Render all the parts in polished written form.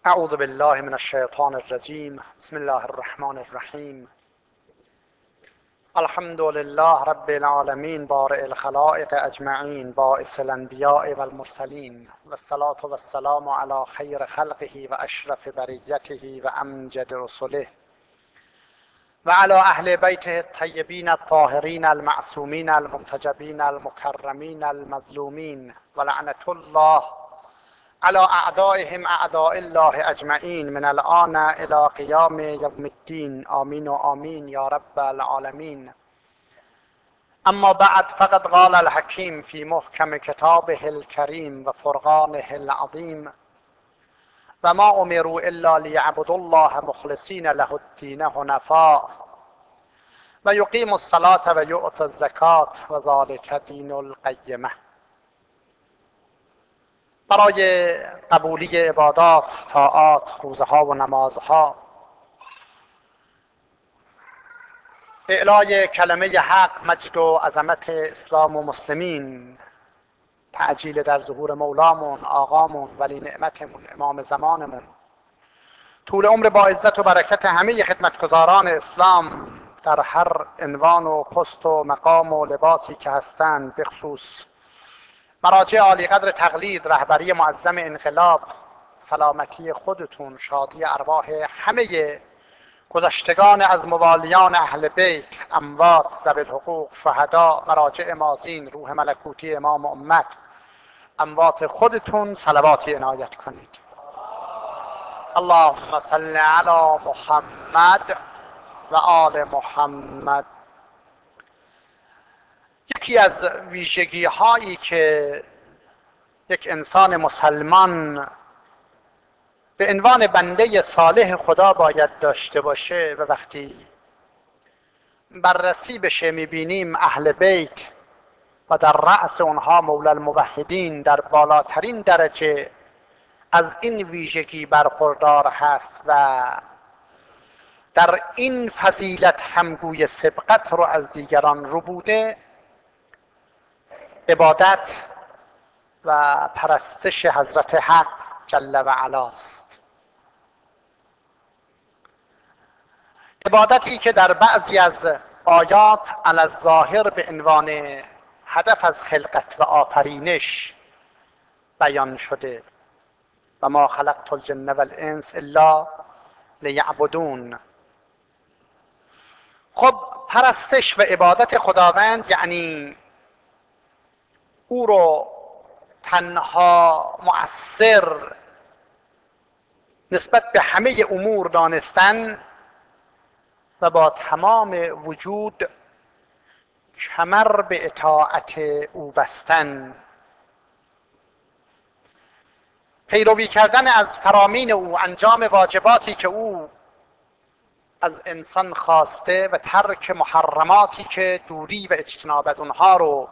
اعوذ بالله من الشیطان الرجیم. بسم الله الرحمن الرحیم. الحمد لله رب العالمین بارئ الخلائق اجمعین باعث الانبیاء والمرسلین والصلاة والسلام علی خیر خلقه و اشرف بریته و امجد رسله و علی اهل بیته الطیبین الطاهرین المعصومین المنتجبین المکرمین المظلومین و لعنة الله على اعدائهم اعداء الله اجمعین من الان الى قیام یوم الدین. آمین و آمین یا رب العالمین. اما بعد، فقد قال الحکیم فی محکم کتابه الکریم و فرقانه العظیم و ما امروا الا لیعبدوا الله مخلصین له الدین حنفاء و یقیموا الصلاة و یؤتوا الزکاة و ذلک دین القیمة. برای قبولی عبادات، طاعات، روزها و نمازها، اعلای کلمه حق، مجد و عظمت اسلام و مسلمین، تعجیل در ظهور مولامون، آقامون، ولی نعمتمون، امام زمانمون، طول عمر با عزت و برکت همه خدمتگزاران اسلام در هر عنوان و پست و مقام و لباسی که هستند، به خصوص مراجع عالی قدر تقلید، رهبری معظم انقلاب، سلامتی خودتون، شادی ارواح همه گذشتگان از موالیان اهل بیت، اموات، ذوی الحقوق، شهدا، مراجع ماضین، روح ملکوتی امام امت، اموات خودتون صلواتی عنایت کنید. اللهم صل علی محمد و آل محمد. یکی از ویژگی هایی که یک انسان مسلمان به عنوان بنده صالح خدا باید داشته باشه، و وقتی بررسی بشه میبینیم اهل بیت و در رأس اونها مولا الموحدین در بالاترین درجه از این ویژگی برخوردار هست و در این فضیلت همگوی سبقت رو از دیگران ربوده. عبادت و پرستش حضرت حق جل و علاست. عبادتی که در بعضی از آیات علی الظاهر به عنوان هدف از خلقت و آفرینش بیان شده: و ما خلقت الجن والانس الا لیعبدون. خب، پرستش و عبادت خداوند یعنی او رو تنها مؤثر نسبت به همه امور دانستن و با تمام وجود کمر به اطاعت او بستن، پیروی کردن از فرامین او، انجام واجباتی که او از انسان خواسته و ترک محرماتی که دوری و اجتناب از اونها رو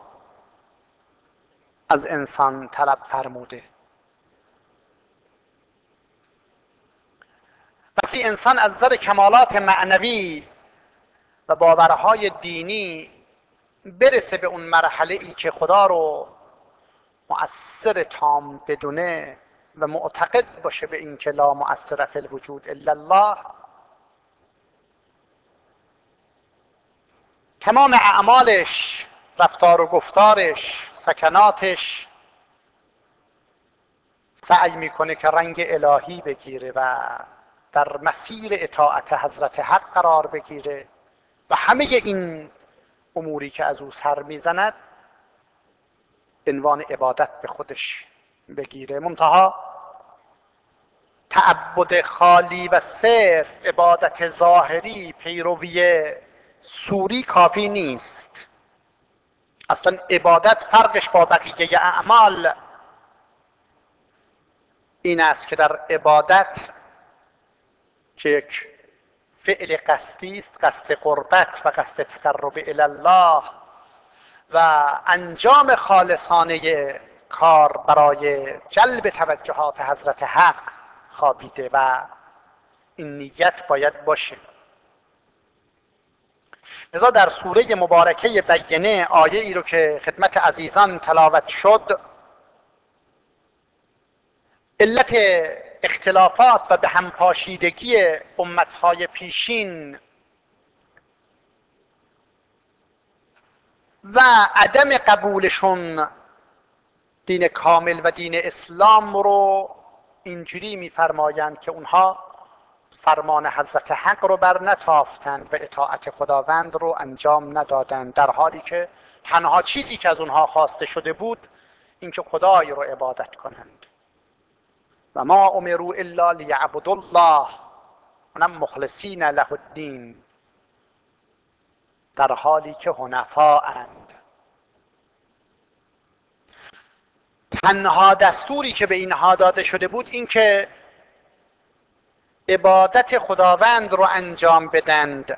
از انسان طلب فرموده. وقتی انسان از نظر کمالات معنوی و باورهای دینی برسه به اون مرحله ای که خدا رو مؤثر تام بدونه و معتقد باشه به این که لا مؤثر فی الوجود الا الله، تمام اعمالش، رفتار و گفتارش، سکناتش سعی میکنه که رنگ الهی بگیره و در مسیر اطاعت حضرت حق قرار بگیره و همه این اموری که از او سر میزند عنوان عبادت به خودش بگیره. منتها تعبد خالی و صرف، عبادت ظاهری، پیروی سوری کافی نیست. اصلا عبادت فرقش با بقیه اعمال این است که در عبادت که یک فعل قصدی است، قصد قربت و قصد تقرب الی الله و انجام خالصانه کار برای جلب توجهات حضرت حق خوابیده و این نیت باید باشه. لذا در سوره مبارکه بینه، آیه ای رو که خدمت عزیزان تلاوت شد، علت اختلافات و به هم پاشیدگی امتهای پیشین و عدم قبولشون دین کامل و دین اسلام رو اینجوری میفرمایند که اونها فرمان حضرت حق رو بر نتافتند و اطاعت خداوند رو انجام ندادند، در حالی که تنها چیزی که از اونها خواسته شده بود اینکه خدای رو عبادت کنند. و ما امروا الا لیعبدوا الله اونم مخلصین له الدین، در حالی که حنفااند. تنها دستوری که به اینها داده شده بود این که عبادت خداوند رو انجام بدند،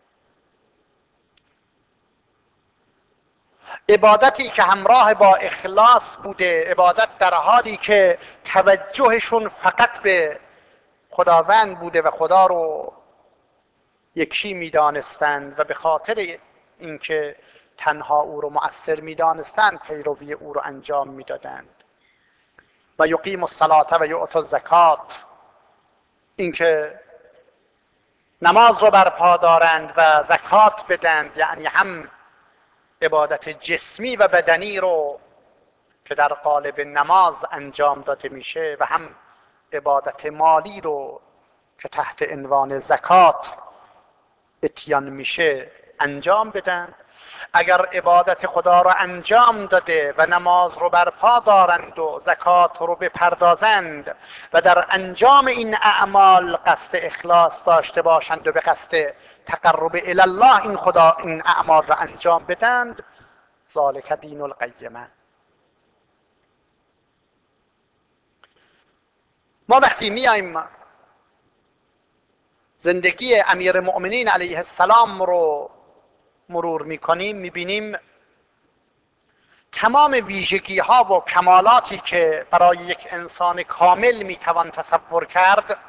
عبادتی که همراه با اخلاص بوده، عبادت در حالی که توجهشون فقط به خداوند بوده و خدا رو یکی میدانستند و به خاطر اینکه تنها او رو مؤثر میدانستند پیروی او رو انجام میدادند. و یقیم الصلاة و یؤتوا الزکات، اینکه نماز رو برپا دارند و زکات بدند، یعنی هم عبادت جسمی و بدنی رو که در قالب نماز انجام داده میشه و هم عبادت مالی رو که تحت عنوان زکات اتیان میشه انجام بدن. اگر عبادت خدا رو انجام داده و نماز رو برپا دارند و زکات رو بپردازند و در انجام این اعمال قصد اخلاص داشته باشند و به قصد تقرب الی الله این اعمال رو انجام بدند، ذالک دین القیمه. ما وقتی میایم زندگی امیرالمؤمنین علیه السلام رو مرور میکنیم، میبینیم تمام ویژگی ها و کمالاتی که برای یک انسان کامل میتوان تصور کرد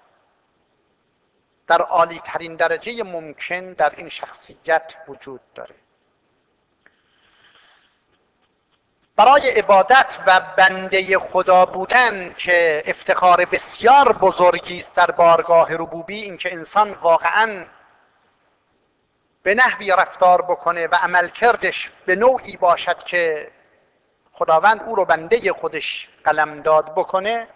در عالی ترین درجه ممکن در این شخصیت وجود داره. برای عبادت و بنده خدا بودن که افتخار بسیار بزرگی است در بارگاه ربوبی، این که انسان واقعاً به نحوی رفتار بکنه و عملکردش به نوعی باشد که خداوند او رو بنده خودش قلمداد بکنه.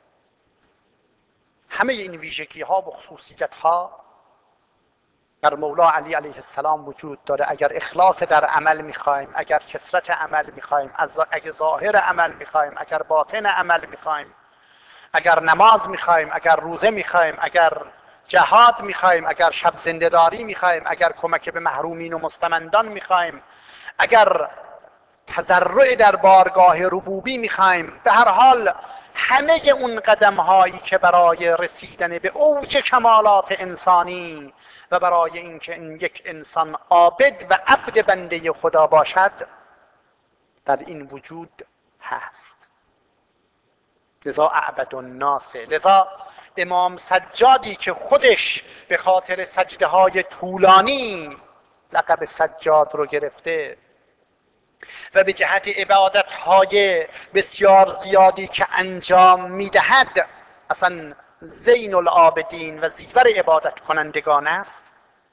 همه این ویژگی ها و خصوصیت ها در مولا علی علیه السلام وجود داره. اگر اخلاص در عمل میخوایم، اگر کثرت عمل میخوایم، اگر ظاهر عمل میخوایم، اگر باطن عمل میخوایم، اگر نماز میخوایم، اگر روزه میخوایم، اگر جهاد میخوایم، اگر شب زنده‌داری میخوایم، اگر کمک به محرومین و مستمندان میخوایم، اگر تضرع در بارگاه ربوبی میخوایم، به هر حال همه اون قدم هایی که برای رسیدن به اوج کمالات انسانی و برای اینکه این یک انسان عابد و عبد بنده خدا باشد در این وجود هست. لذا اعبد الناس، لذا امام سجادی که خودش به خاطر سجده های طولانی لقب سجاد رو گرفته و به جهت عبادت های بسیار زیادی که انجام میدهد اصلا زین العابدین و زیور عبادت کنندگان است،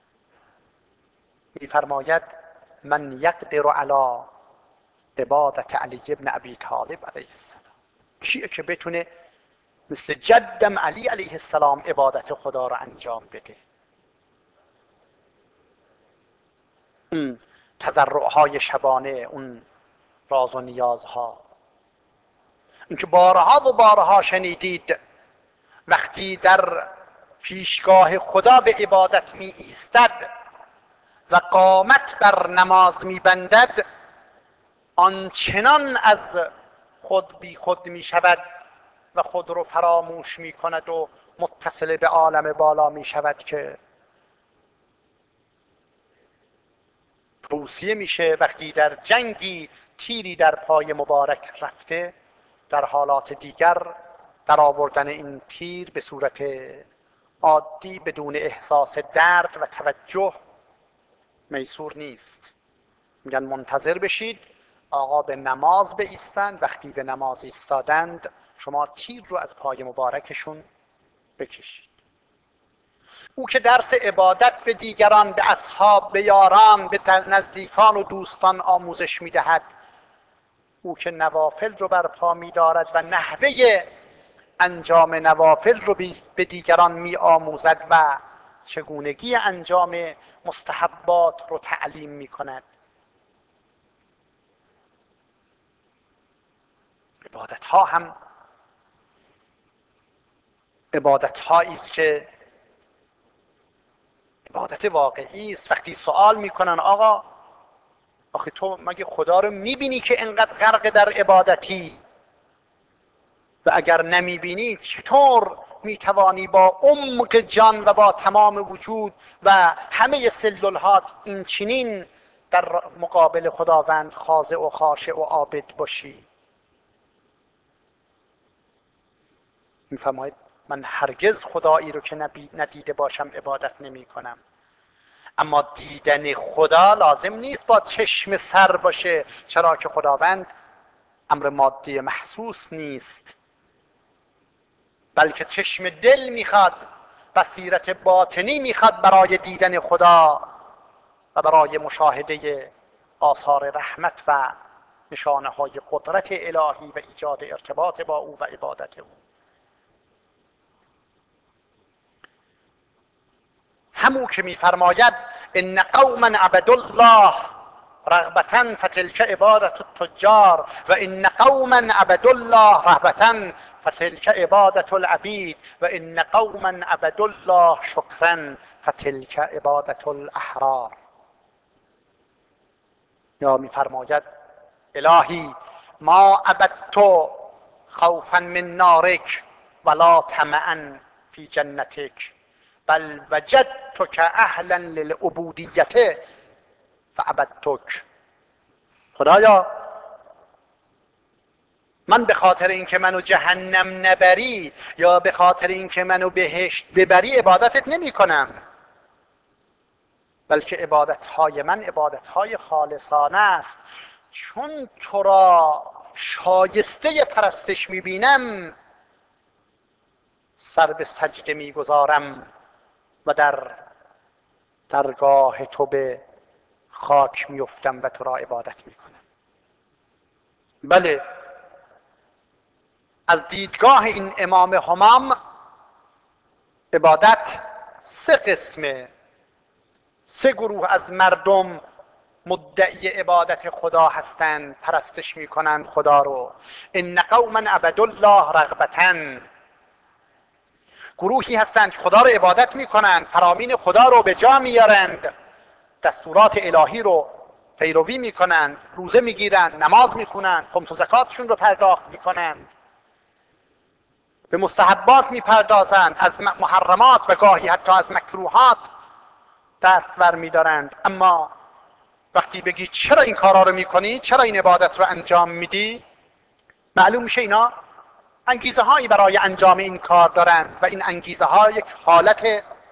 میفرماید من یقدر علی عبادت علی ابن ابی طالب علیه السلام. کیه که بتونه مثل جدم علی علیه السلام عبادت خدا رو انجام بده؟ اون تضرعهای شبانه، اون راز و نیازها، اینکه بارها و بارها شنیدید وقتی در پیشگاه خدا به عبادت می ایستد و قامت بر نماز می بندد، آنچنان از خود بی خود می شود و خود رو فراموش می کند و متصل به عالم بالا می شود که توصیه میشه وقتی در جنگی تیری در پای مبارک رفته، در حالات دیگر در آوردن این تیر به صورت عادی بدون احساس درد و توجه میسور نیست. میگن منتظر بشید آقا به نماز بایستند، وقتی به نماز ایستادند شما تیر رو از پای مبارکشون بکشید. او که درس عبادت به دیگران، به اصحاب، به یاران، به نزدیکان و دوستان آموزش میدهد، او که نوافل رو برپا می‌دارد و نحوه انجام نوافل رو به دیگران می‌آموزد و چگونگی انجام مستحبات رو تعلیم می‌کند. عبادت‌ها هم عبادت‌هایی است که عبادت واقعی است. وقتی سوال می‌کنن آقا آخه تو مگه خدا رو می‌بینی که انقدر غرق در عبادتی؟ و اگر نمی‌بینی چطور می‌توانی با عمق جان و با تمام وجود و همه سلول‌هات این چنین در مقابل خداوند خاضع و خاشع و عابد باشی؟ می‌فرماید من هرگز خدایی رو که ندیده باشم عبادت نمی‌کنم. اما دیدن خدا لازم نیست با چشم سر باشه، چرا که خداوند امر مادی محسوس نیست، بلکه چشم دل میخواد، بصیرت باطنی میخواد برای دیدن خدا و برای مشاهده آثار رحمت و نشانه های قدرت الهی و ایجاد ارتباط با او و عبادت او. همون که میفرماید ان قوما عبدوا الله رغبة فتلك عبادة التجار و ان قوما عبدوا الله رهبة فتلك عبادة العبید و ان قوما عبدوا الله شکرا فتلك عبادة الاحرار. یا میفرماید الهی ما عبدت خوفا من نارک ولا طمعا فی جنتک بل وجدتک اهلا للعبودیت فعبدتک. خدایا من به خاطر اینکه منو جهنم نبری یا به خاطر اینکه منو بهشت ببری عبادتت نمی کنم، بلکه عبادتهای من عبادتهای خالصانه است، چون تو را شایسته پرستش میبینم سر به سجده میگذارم و در درگاه تو به خاک میفتم و تو را عبادت میکنم. بله، از دیدگاه این امام همام عبادت سه قسمه، سه گروه از مردم مدعی عبادت خدا هستند، پرستش میکنند خدا رو. ان قوما عبدوا الله رغبة، گروهی هستند که خدا رو عبادت میکنند، فرامین خدا رو به جا میارند، دستورات الهی رو پیروی میکنند، روزه میگیرند، نماز میخونند، خمس و زکاتشون رو پرداخت میکنند، به مستحبات میپردازند، از محرمات و گاهی حتی از مکروهات دست ور میدارند. اما وقتی بگی چرا این کارا رو میکنی، چرا این عبادت رو انجام میدی، معلوم میشه اینا انگیزه هایی برای انجام این کار دارند و این انگیزه ها یک حالت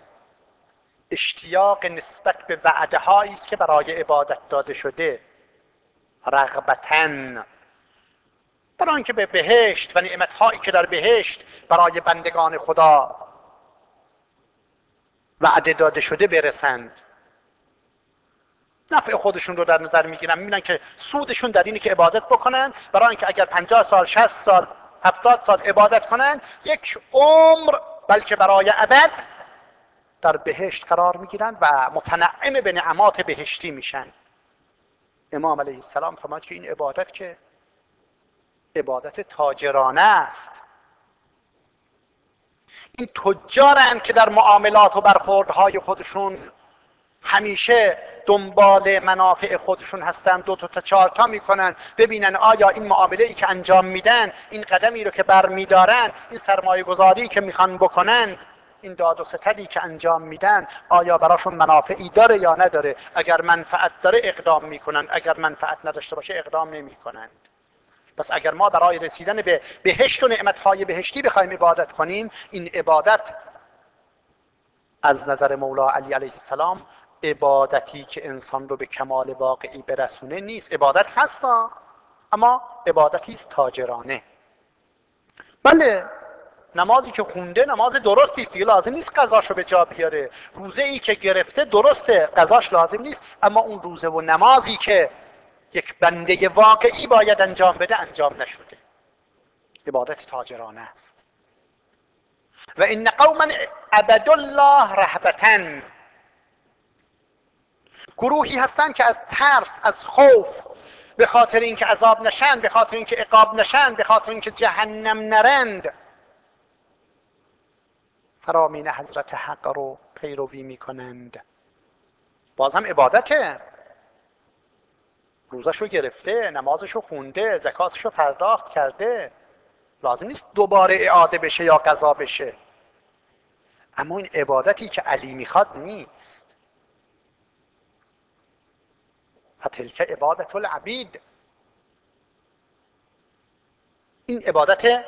اشتیاق نسبت به وعده هایی است که برای عبادت داده شده، رغبتاً، برای اینکه به بهشت و نعمت هایی که در بهشت برای بندگان خدا وعده داده شده برسند. نفع خودشون رو در نظر میگیرن، میبینن که سودشون در اینه که عبادت بکنن، برای اینکه اگر 50 سال 60 سال 70 سال عبادت کنن یک عمر بلکه برای ابد در بهشت قرار میگیرن و متنعم به نعمات بهشتی میشن. امام علیه السلام فرمود که این عبادت که عبادت تاجرانه است. این تجارن که در معاملات و برخوردهای خودشون همیشه دنبال منافع خودشون هستن، 2 تا 4 تا میکنن ببینن آیا این معامله ای که انجام میدن، این قدمی رو که برمیدارن، این سرمایه گذاری که میخوان بکنن، این داد و ستدی که انجام میدن، آیا براشون منافعی داره یا نداره. اگر منفعت داره اقدام میکنن، اگر منفعت نداشته باشه اقدام نمیکنن. پس اگر ما برای رسیدن به بهشت و نعمتهای بهشتی بخوایم عبادت کنیم، این عبادت از نظر مولا علی علیه السلام عبادتی که انسان رو به کمال واقعی برسونه نیست. عبادت هست اما عبادتی است تاجرانه. بله، نمازی که خونده نماز درستی است دیگه، لازم نیست قضاشو به جا بیاره. روزه ای که گرفته درسته، قضاش لازم نیست، اما اون روزه و نمازی که یک بنده واقعی باید انجام بده انجام نشده، عبادت تاجرانه است. و ان قوما عبدوا الله رهبة، گروهی هستند که از ترس، از خوف، به خاطر اینکه عذاب نشن، به خاطر اینکه عقاب نشن، به خاطر اینکه جهنم نرند، فرامین حضرت حق رو پیروی میکنند. بازم عبادته، روزشو گرفته، نمازشو خونده، زکاتشو پرداخت کرده، لازم نیست دوباره اعاده بشه یا قضا بشه، اما این عبادتی که علی میخواد نیست. فتلک عبادت العبید، این عبادت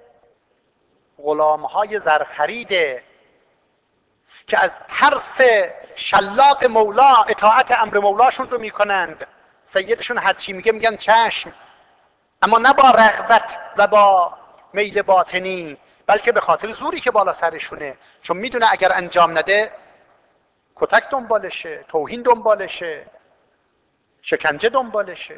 غلامهای زرخریده که از ترس شلاق مولا اطاعت امر مولاشون رو میکنند. سیدشون هر چی میگه میگن چشم، اما نه با رغبت و با میل باطنی، بلکه به خاطر زوری که بالا سرشونه، چون میدونه اگر انجام نده کتک دنبالشه، توهین دنبالشه، شکنجه دنبالشه.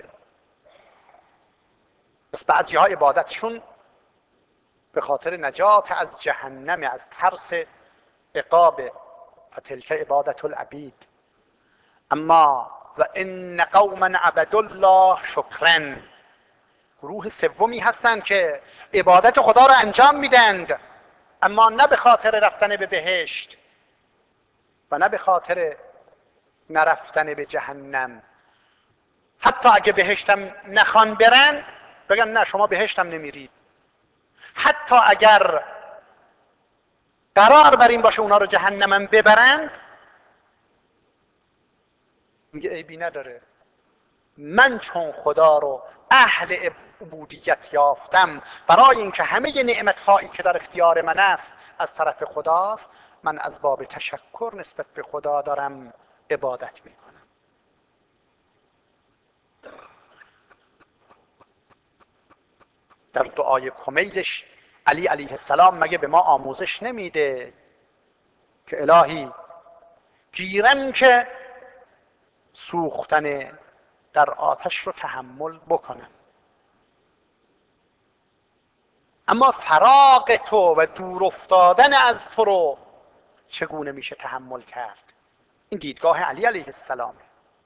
بس بعضی ها عبادتشون به خاطر نجات از جهنم، از ترس عقاب، فتلک عبادت العبید. اما و ان قوما عبدوا الله شکرا، گروه سومی هستند که عبادت خدا را انجام میدند، اما نه به خاطر رفتن به بهشت و نه به خاطر نرفتن به جهنم. حتی اگه بهشتم نخوان برن، بگن نه شما بهشتم نمیرید. حتی اگر قرار بر این باشه اونا رو جهنمم ببرند، میگه عیبی نداره، من چون خدا رو اهل عبودیت یافتم، برای اینکه همه نعمت‌هایی که در اختیار من است از طرف خداست، من از باب تشکر نسبت به خدا دارم عبادت میکنم. در دعای کمیلش علی علیه السلام مگه به ما آموزش نمیده که الهی گیرم که سوختن در آتش رو تحمل بکنم، اما فراق تو و دور افتادن از تو رو چگونه میشه تحمل کرد؟ این دیدگاه علی علیه السلام.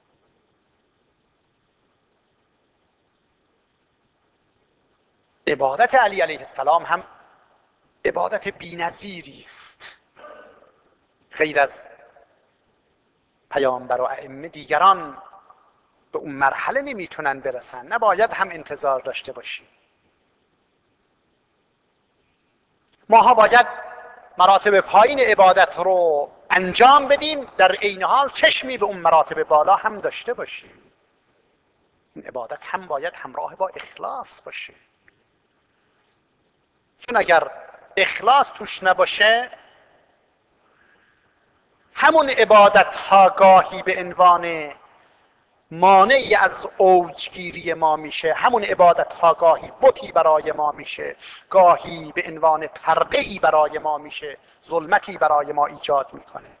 عبادت علی علیه السلام هم عبادت بی‌نظیری است. غیر از پیامبر و ائمه دیگران به اون مرحله نمیتونن برسن، نباید هم انتظار داشته باشیم. ماها باید مراتب پایین عبادت رو انجام بدیم، در عین حال چشمی به اون مراتب بالا هم داشته باشیم. این عبادت هم باید همراه با اخلاص باشه، چون اگر اخلاص توش نباشه، همون عبادت ها گاهی به عنوان مانعی از اوجگیری ما میشه، همون عبادت ها گاهی بتی برای ما میشه، گاهی به عنوان پرده‌ای برای ما میشه، ظلمتی برای ما ایجاد میکنه.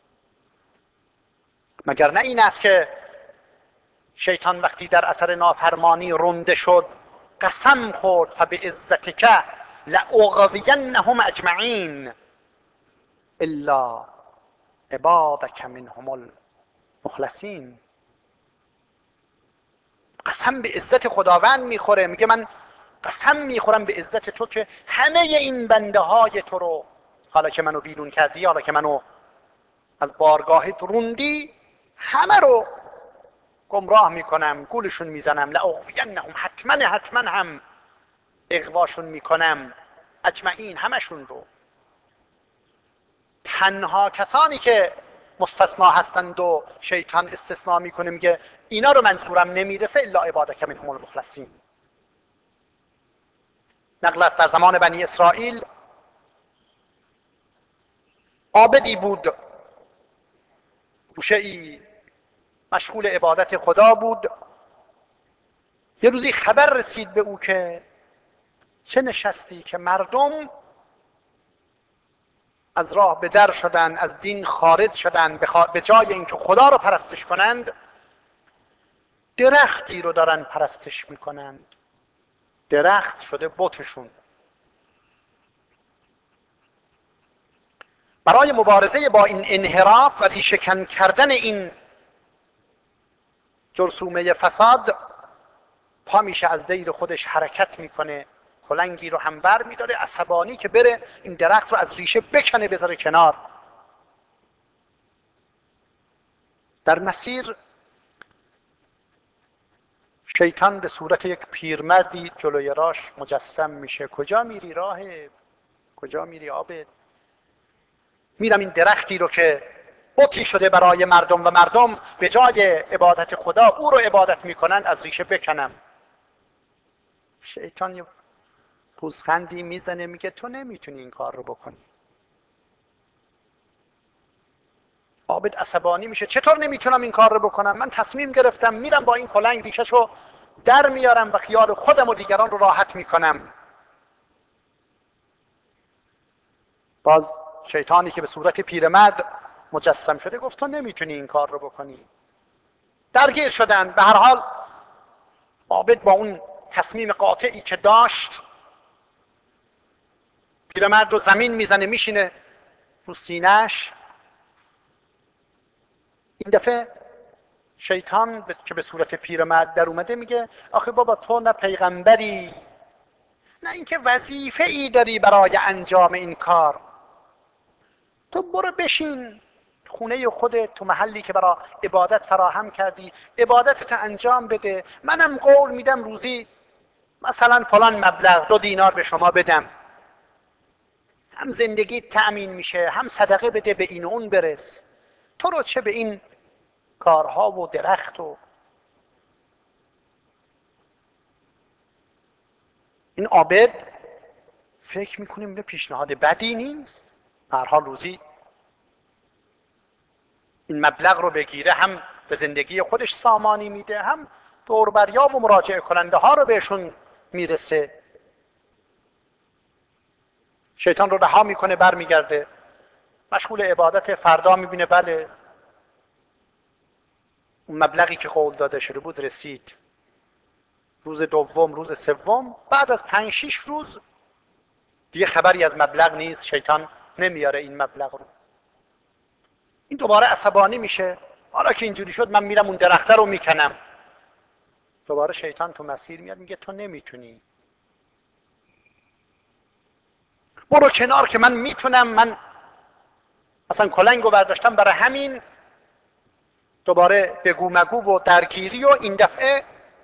مگر نه این است که شیطان وقتی در اثر نافرمانی رنده شد قسم خورد فبعزتک لاغوینهم اجمعین الا عبادک منهم المخلصین. قسم به عزت خداوند میخوره، میگه من قسم میخورم به عزت تو که همه این بنده های تو رو، حالا که منو بیرون کردی، حالا که منو از بارگاهت روندی، همه رو گمراه میکنم، گولشون میزنم، لاغوینهم، حتما هم اغواشون میکنم، اجمعین، همشون رو. تنها کسانی که مستثنا هستند و شیطان استثناء میکنه میگه اینا رو منظورم نمیرسه، الا عبادک منهم المخلصین. نقل است در زمان بنی اسرائیل عابدی بود، گوشه‌ای مشغول عبادت خدا بود. یه روزی خبر رسید به او که چه نشستی که مردم از راه به در شدن، از دین خارج شدن، به جای اینکه خدا رو پرستش کنند درختی رو دارن پرستش میکنند. درخت شده بتشون. برای مبارزه با این انحراف و ریشه‌کن کردن این جرثومه فساد پا میشه از دیر خودش حرکت میکنه، کلنگی رو هم بر میداره عصبانی که بره این درخت رو از ریشه بکنه بذاره کنار. در مسیر شیطان به صورت یک پیرمردی جلوی راش مجسم میشه. کجا میری راهب؟ کجا میری عابد؟ میرم این درختی رو که بتی شده برای مردم و مردم به جای عبادت خدا او رو عبادت میکنن از ریشه بکنم. شیطان یه پوزخندی میزنه میگه تو نمیتونی این کار رو بکنی. عابد عصبانی میشه چطور نمیتونم این کار رو بکنم؟ من تصمیم گرفتم میرم با این کلنگ ریشه‌شو در میارم و خیال خودم و دیگران رو راحت میکنم. باز شیطانی که به صورت پیرمرد مجسم شده گفت تو نمیتونی این کار رو بکنی. درگیر شدن. به هر حال عابد با اون تصمیم قاطعی که داشت پیرمرد رو زمین میزنه میشینه رو سینه‌اش. این دفعه شیطان که به صورت پیرمرد در اومده میگه آخه بابا تو نه پیغمبری نه اینکه وظیفه ای داری برای انجام این کار. تو برو بشین خونه خودت تو محلی که برای عبادت فراهم کردی عبادتت انجام بده. منم قول میدم روزی مثلا فلان مبلغ 2 دینار به شما بدم، هم زندگیت تأمین میشه هم صدقه بده به این و اون برس. تو رو چه به این کارها و درخت و این عابد فکر میکنیم به پیشنهاد بدی نیست. به هر حال روزی این مبلغ رو بگیره هم به زندگی خودش سامانی میده هم دوربریا و مراجعه کننده ها رو بهشون میرسه. شیطان رو رها میکنه برمیگرده مشغول عبادت. فردا میبینه بله اون مبلغی که قول داده شده بود رسید. روز دوم روز سوم بعد از 5-6 روز دیگه خبری از مبلغ نیست. شیطان نمیاره این مبلغ رو. این دوباره عصبانی میشه حالا که اینجوری شد من میرم اون درخته رو میکنم. دوباره شیطان تو مسیر میاد میگه تو نمیتونی، برو کنار که من میتونم. من اصلا کلنگو برداشتم برای همین. دوباره بگو مگو و درگیری و این دفعه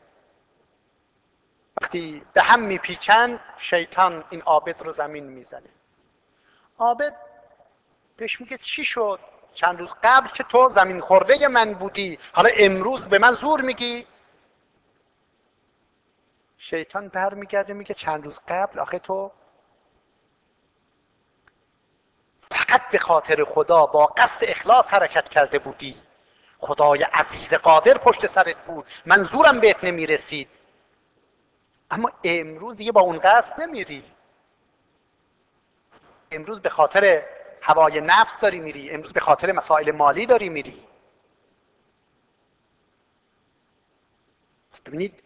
وقتی به هم میپیچن شیطان این عابد رو زمین میزنه. عابد بهش میگه چی شد؟ چند روز قبل که تو زمین خورده من بودی حالا امروز به من زور میگی؟ شیطان برمیگرده میگه چند روز قبل آخه تو فقط به خاطر خدا با قصد اخلاص حرکت کرده بودی. خدای عزیز قادر پشت سرت بود من زورم بهت نمیرسید. اما امروز دیگه با اون قصد نمیری. امروز به خاطر هوای نفس داری میری. امروز به خاطر مسائل مالی داری میری. ببینید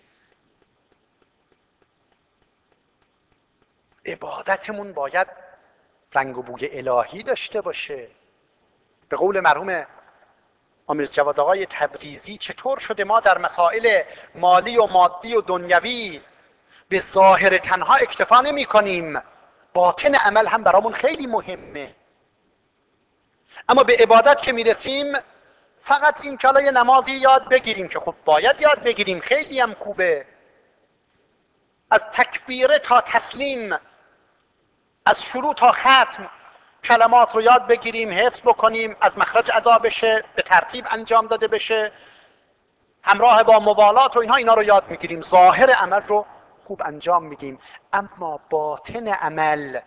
عبادتمون باید رنگ و بوی الهی داشته باشه. به قول مرحوم امیر جواد آقای تبریزی چطور شده ما در مسائل مالی و مادی و دنیوی به ظاهر تنها اکتفا نمی کنیم، باطن عمل هم برامون خیلی مهمه. اما به عبادت که میرسیم فقط این که یه نمازی یاد بگیریم که خب باید یاد بگیریم خیلی هم خوبه. از تکبیره تا تسلیم، از شروع تا ختم کلمات رو یاد بگیریم حفظ بکنیم، از مخرج ادا بشه به ترتیب انجام داده بشه همراه با موالات و اینا رو یاد میگیریم. ظاهر عمل رو خوب انجام میدیم اما باطن عمل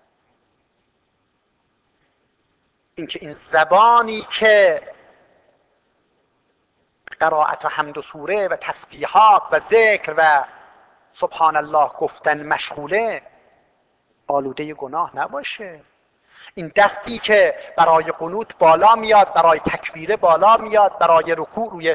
اینکه این زبانی که قرائت و حمد و سوره و تسبیحات و ذکر و سبحان الله گفتن مشغوله آلوده گناه نباشه. این دستی که برای قنوت بالا میاد، برای تکبیره بالا میاد، برای رکوع روی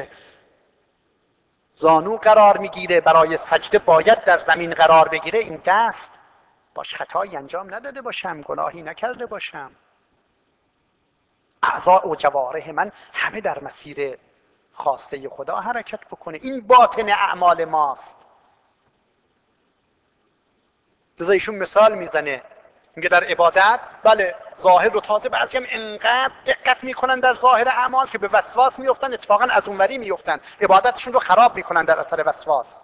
زانو قرار میگیره، برای سجده باید در زمین قرار بگیره، این دست باش خطایی انجام نداده باشم، گناهی نکرده باشم. اعضاء و جوارح من همه در مسیر خواسته خدا حرکت بکنه. این باطن اعمال ماست. لذا ایشون مثال میزنه میگه در عبادت بله ظاهر رو تازه بعضی هم انقدر دقت میکنن در ظاهر اعمال که به وسواس میفتن، اتفاقا از اونوری میفتن، عبادتشون رو خراب میکنن در اثر وسواس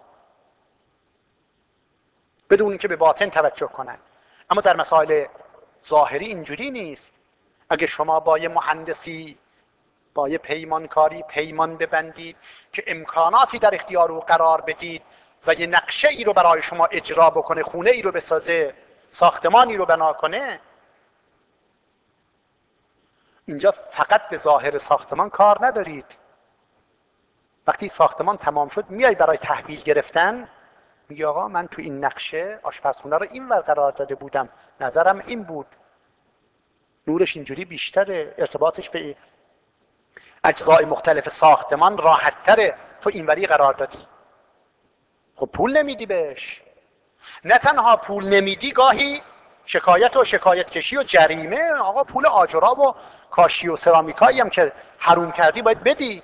بدون که به باطن توجه کنن. اما در مسائل ظاهری اینجوری نیست. اگه شما با یه مهندسی، با یه پیمانکاری پیمان ببندید که امکاناتی در اختیار او قرار بدید و یه نقشه ای رو برای شما اجرا بکنه، خونه ای رو بسازه، ساختمانی رو بنا کنه، اینجا فقط به ظاهر ساختمان کار ندارید. وقتی ساختمان تمام شد میای برای تحویل گرفتن، میگی آقا من تو این نقشه آشپزخونه رو این ور قرار داده بودم، نظرم این بود، نورش اینجوری بیشتره، ارتباطش به اجزای مختلف ساختمان راحت تره، تو اینوری قرار دادی. خب پول نمیدی بهش. نه تنها پول نمیدی، گاهی شکایت و شکایت کشی و جریمه. آقا پول آجرا و کاشی و سرامیکایی هم که حروم کردی باید بدی.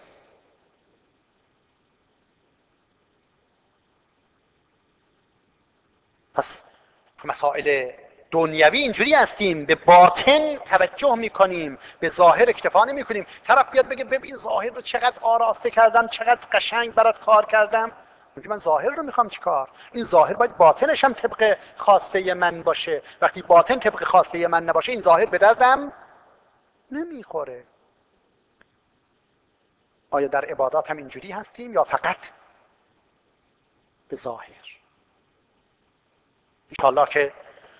پس مسائل دنیوی اینجوری هستیم، به باطن توجه میکنیم، به ظاهر اکتفا نمیکنیم. طرف بیاد بگه ببین ظاهر رو چقدر آراسته کردم، چقدر قشنگ برات کار کردم، میگه من ظاهر رو میخوام چیکار؟ این ظاهر باید باطنش هم طبق خواسته من باشه. وقتی باطن طبق خواسته من نباشه این ظاهر به دردم نمیخوره. آیا در عبادات هم اینجوری هستیم یا فقط به ظاهر؟ انشاءالله که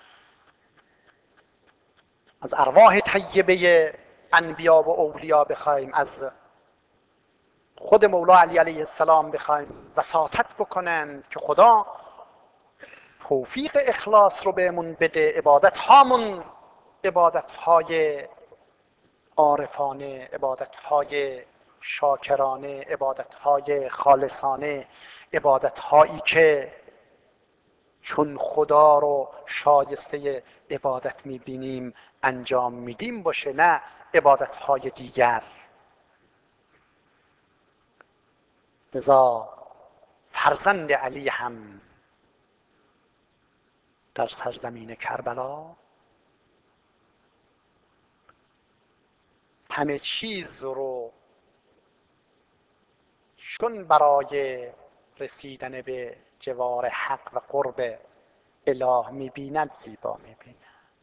از ارواح طیبه انبیا و اولیا بخوایم، از خود مولا علی علیه السلام بخوایم وساطت بکنن که خدا توفیق اخلاص رو بهمون بده. عبادت هامون عبادت های عارفانه، عبادت های شاکرانه، عبادت های خالصانه، عبادت هایی که چون خدا رو شایسته عبادت میبینیم انجام میدیم باشه، نه عبادت های دیگر. لذا فرزند علی هم در سرزمین کربلا همه چیز رو چون برای رسیدن به جوار حق و قرب اله میبیند زیبا میبیند.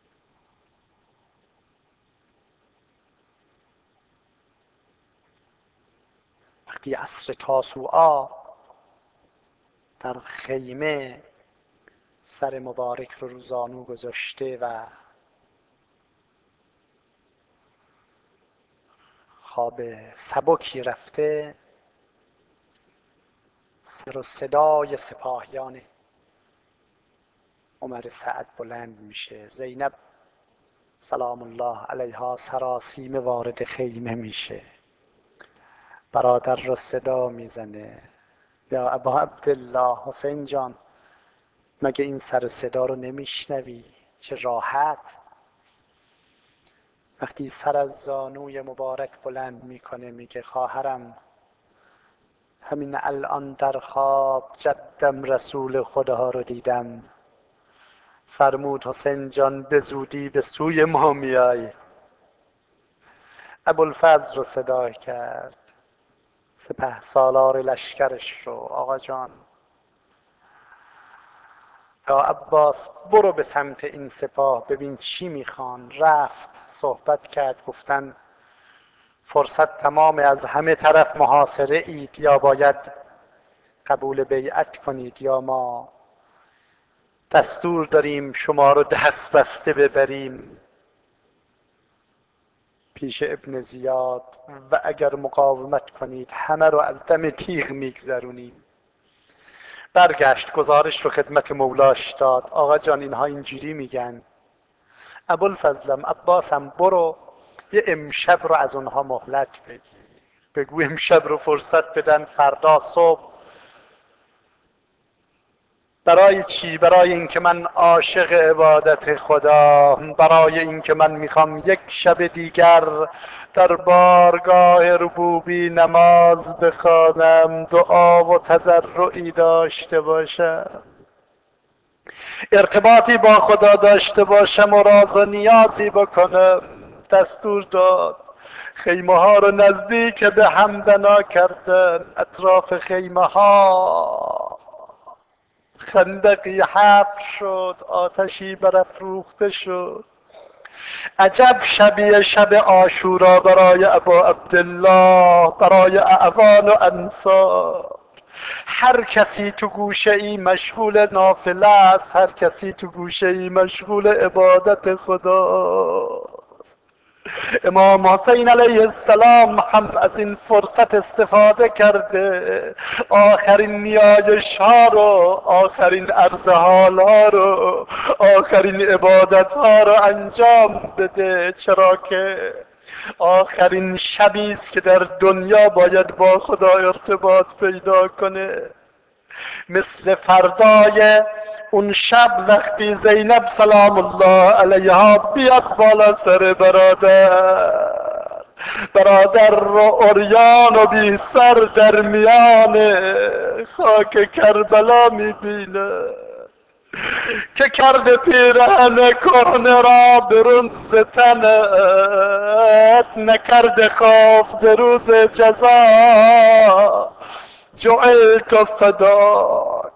وقتی عصر تاسوعا در خیمه سر مبارک رو زانو گذاشته و خواب سبکی رفته، سر و صدای سپاهیان عمر سعد بلند میشه. زینب سلام الله علیها سراسیمه وارد خیمه میشه، برادر رو صدا میزنه، یا ابا عبدالله، حسین جان مگه این سر و صدا رو نمیشنوی؟ چه راحت. وقتی سر از زانوی مبارک بلند میکنه میگه خواهرم همین الان در خواب جدم رسول خدا رو دیدم، فرمود حسین جان به زودی به سوی ما میای. ابوالفضل رو صدا کرد، سپه سالار لشکرش رو، آقا جان یا عباس برو به سمت این سپاه ببین چی میخوان. رفت صحبت کرد، گفتن فرصت تمام، از همه طرف محاصره اید، یا باید قبول بیعت کنید یا ما دستور داریم شما رو دست بسته ببریم پیش ابن زیاد و اگر مقاومت کنید همه رو از دم تیغ میگذرونیم. برگشت گزارش رو خدمت مولاش داد. آقا جان اینها اینجوری میگن. ابوالفضلم عباسم برو یه امشب رو از اونها مهلت بگیر، بگو امشب رو فرصت بدن، فردا صبح. برای چی؟ برای اینکه من عاشق عبادت خدا، برای اینکه من میخوام یک شب دیگر در بارگاه ربوبی نماز بخوانم، دعا و تضرعی داشته باشم، ارتباطی با خدا داشته باشم و راز و نیازی بکنم. دستور داد خیمه ها رو نزدیک به هم بنا کردن. اطراف خیمه ها خندقی حفر شد، آتشی برافروخته شد. عجب شبیه شب عاشورا برای ابا عبدالله، برای اعوان و انصار. هر کسی تو گوشه ای مشغول نافله است، هر کسی تو گوشه ای مشغول عبادت خدا. امام حسین علیه السلام هم از این فرصت استفاده کرده، آخرین نیایش ها رو، آخرین عرض حال ها رو، آخرین عبادت ها رو انجام بده. چرا که آخرین شبی است که در دنیا باید با خدا ارتباط پیدا کنه. مثل فردای اون شب وقتی زینب سلام الله علیها بیاد بالا سر برادر رو عریان و بی سر در میان خاک کربلا میبینه که کرده پیرهن کهنه را برون ز تنت، نکرده خوف ز روز جزا جعلت فداک.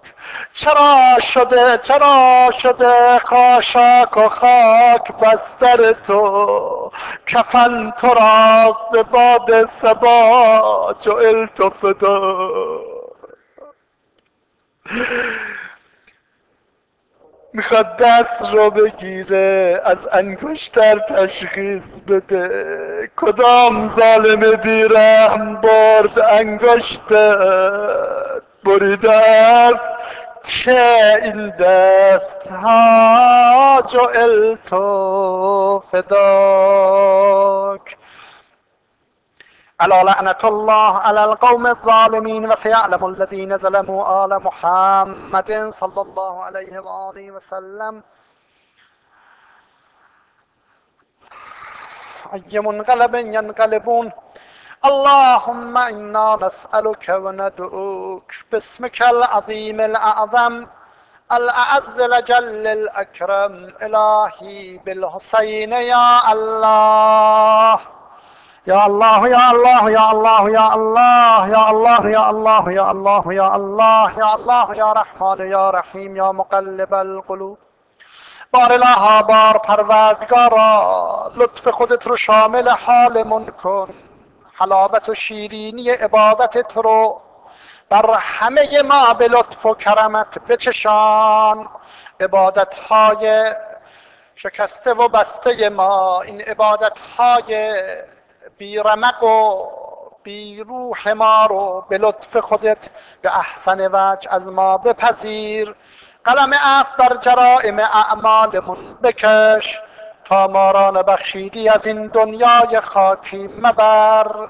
چرا شده خاشاک و خاک بستر تو، کفن تو را ز باد صبا جعلت فداک. میخواد دست رو بگیره از انگشتر تشخیص بده کدام ظالم بیرحم برد انگشتت، بریده است که این دست ها جعلت فداک. الا لعنة الله على القوم الظالمين وسيعلم الذين ظلموا آل محمد صلى الله عليه وآله وسلم. أي منقلب ينقلبون. اللهم إنا نسألك وندعوك باسمك العظيم الأعظم الأعز الأجل الأكرم إلهي بالحسين يا الله يا الله يا الله يا الله يا الله يا الله يا الله يا الله يا الله يا الله يا رحمن يا رحيم يا مقلب القلوب. بار الها بار پروردگارا لطف خودت رو شامل حالمون کن، حلاوت و شیرینی عبادتت رو بر همه ما به لطف و کرمت بچشان. عبادت های شکسته و بسته ما، این عبادت های بی رمق و بی روح ما رو به لطف خودت به احسن وجه از ما بپذیر. قلم عفو بر جرائم اعمالمون بکش تا ما را نبخشیدی از این دنیای خاکی مبر.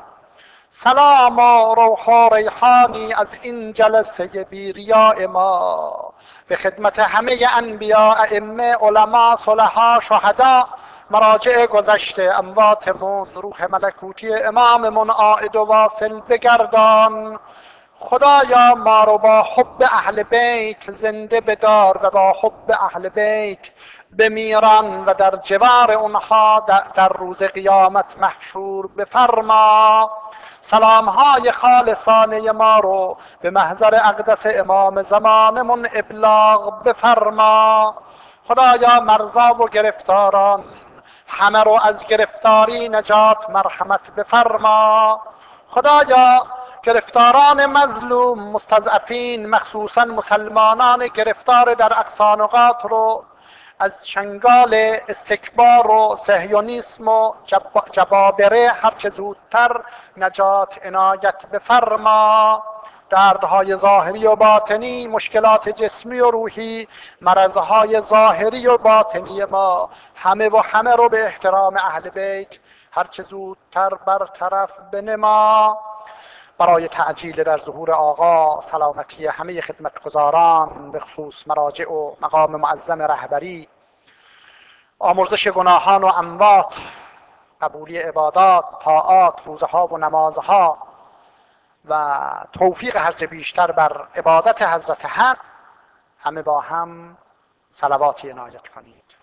سلام و روح و ریحانی از این جلسه بیریاء ما به خدمت همه انبیا، ائمه، علما، صلحا، شهدا، مراجع گذشته، امواتمون، روح ملکوتی اماممون عائد و واصل بگردان. خدایا ما رو با حب اهل بیت زنده بدار و با حب اهل بیت بمیران و در جوار اونها در روز قیامت محشور بفرما. سلام های خالصانه ما رو به محضر اقدس امام زمانمون ابلاغ بفرما. خدایا مرزا و گرفتاران همه رو از گرفتاری نجات مرحمت بفرما. خدایا گرفتاران مظلوم مستضعفین مخصوصا مسلمانان گرفتار در اقصا نقاط رو از چنگال استکبار و صهیونیسم و جبابره هرچه زودتر نجات عنایت بفرما. دردهای ظاهری و باطنی، مشکلات جسمی و روحی، مرضهای ظاهری و باطنی ما همه و همه رو به احترام اهل بیت هرچه زودتر برطرف بنما. برای تعجیل در ظهور آقا، سلامتی همه خدمتگزاران به خصوص مراجع و مقام معظم رهبری، آمرزش گناهان و اموات، قبولی عبادات، طاعات، روزها و نمازها و توفیق هرچه بیشتر بر عبادت حضرت حق، همه با هم صلواتی عنایت کنیم.